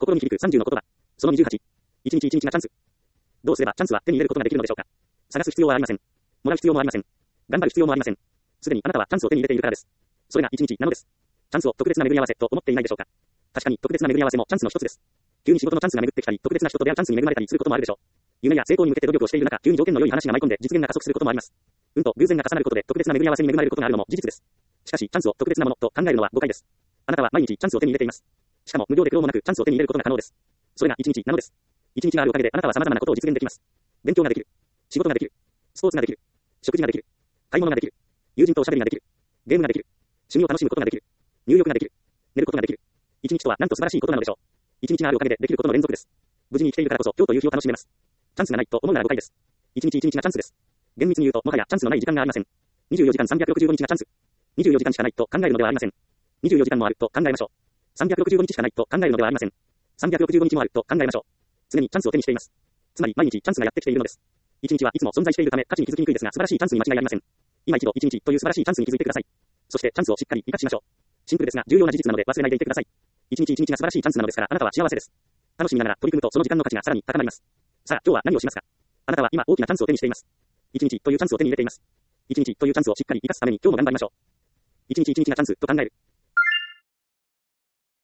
心に響く30の言葉。その28。一日一日がチャンス。どうすればチャンスは手に入れることができるのでしょうか。探す必要はありません。もらう必要もありません。頑張る必要もありません。すでにあなたはチャンスを手に入れているからです。それが一日なのです。チャンスを特別な巡り合わせと思っていないでしょうか。確かに特別な巡り合わせもチャンスの一つです。急に仕事のチャンスが巡ってきたり、特別な人と出会うチャンスに恵まれたりすることもあるでしょう。夢や成功に向けて努力をしている中、急に条件の良い話が舞い込んで実現が加速することもあります。運と偶然が重なることで特別な巡り合わせに恵まれることがあるのも事実です。しかし、チャンスを特別なものと考えるのは誤解です。あなたは毎日チャンスを手に入れています。しかも無料で苦労もなくチャンスを手に入れることが可能です。それが一日なのです。一日があるおかげであなたは様々なことを実現できます。勉強ができる。仕事ができる。スポーツができる。食事ができる。買い物ができる。友人とおしゃべりができる。ゲームができる。趣味を楽しむことができる。入浴ができる。寝ることができる。一日とはなんと素晴らしいことなのでしょう。一日があるおかげでできることの連続です。無事に生きているからこそ今日という日を楽しめます。チャンスがないと思うなら誤解です。一日一日がチャンスです。厳密に言うともはやチャンスのない時間がありません。24時間365日がチャンス。24時間しかないと考えるのではありません。24時間もあると考えましょう。365日しかないと考えるのではありません。365日もあると考えましょう。常にチャンスを手にしています。つまり毎日チャンスがやってきているのです。一日はいつも存在しているため価値に気づきにくいですが素晴らしいチャンスに間違いありません。今一度一日という素晴らしいチャンスに気づいてください。そしてチャンスをしっかり生かしましょう。シンプルですが重要な事実なので忘れないでいてください。一日一日が素晴らしいチャンスなのですからあなたは幸せです。楽しみながら取り組むとその時間の価値がさらに高まります。さあ今日は何をしますか。あなたは今大きなチャンスを手にしています。一日というチャンスを手に入れています。一日というチャンスをしっかり生かすために今日も頑張りましょう。一日一日がチャンスと考える。